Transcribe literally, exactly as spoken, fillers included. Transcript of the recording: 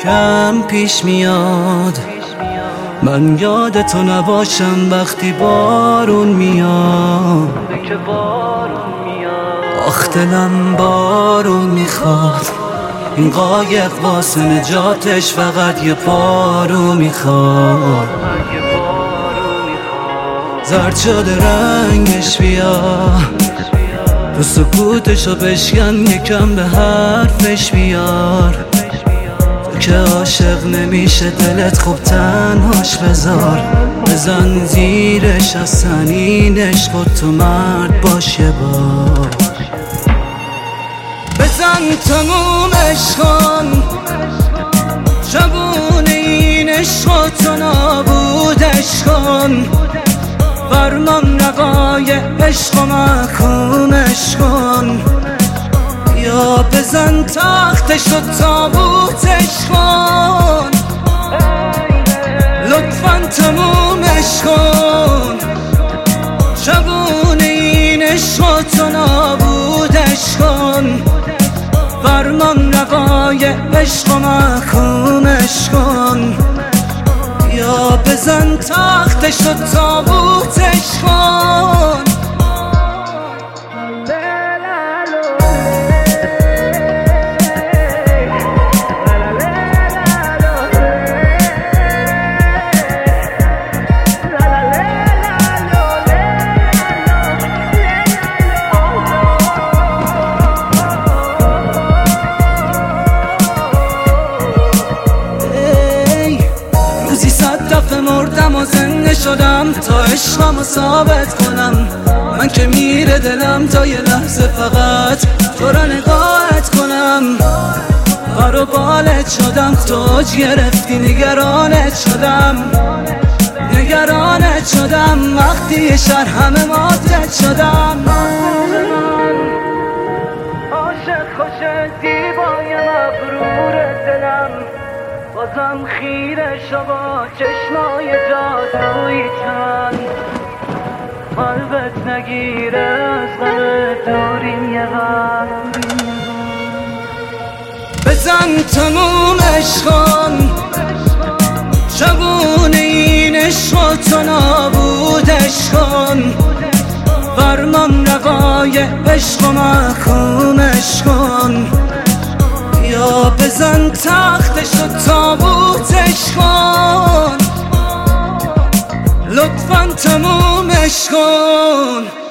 کم پیش میاد، من یاد تو نباشم وقتی بارون میاد. آخ دلم بارون میخواد، این قایق واسه نجاتش فقط یه پارو میخواد. زرد شده رنگش بیا، تو سکوتشو بشکن یکم به حرفش بیار. تو که عاشق نمیشه دلت خوب تنهاش بذار، بزن زیرش از سنینش خود تو مرد باش یه بار. بزن تمومش کن، شبون این عشق تو نابودش کن. فرمان روای عشق و محکومش کن، یا بزن تختش و تابوتش کن. لطفاً تمومش کن، شبون این عشق تو نابودش کن. فرمان روای عشق و محکومش کن، یا بزن تختش و تابوتش کن. مردم و زنده شدم تا عشقمو ثابت کنم. من که میره دلم تا یه لحظه فقط تو را نگاهت کنم. بر و بالت شدم توج گرفتی، نگرانت شدم نگرانت شدم وقتی یه شهر همه ماتت شدم. عاشق خوش دیبای مغرور دلم، بازم خیره شو با چشمای جادویی چند. قلبت نگیره از غم دوریم یه وقت. بزن تمومش کن، شبون این عشق تو نابودش کن. فرمان روای عشق و محکومش کن، یا بزن تختش و تابوتش کن. لطفاً تمومش کن.